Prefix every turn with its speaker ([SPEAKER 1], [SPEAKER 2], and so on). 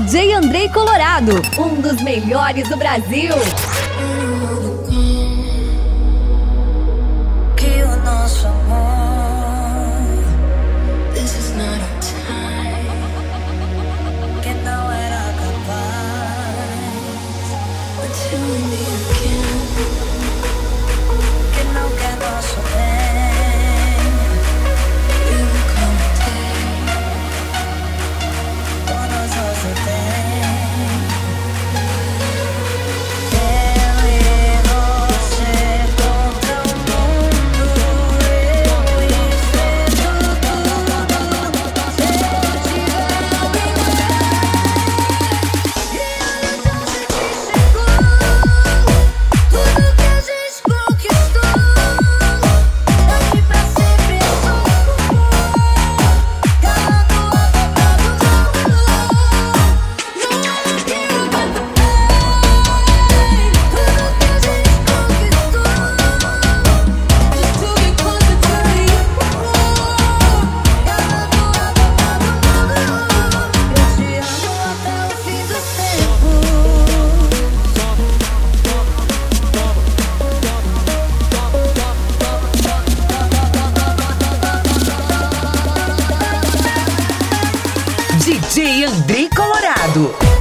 [SPEAKER 1] DJ Andrei Colorado, um dos melhores do Brasil.
[SPEAKER 2] Que o nosso amor, this is not our time, que não era capaz de te unir again, que não quer nosso bem. You will come a day, quando nós nos bem.
[SPEAKER 3] DJ Andrei Colorado.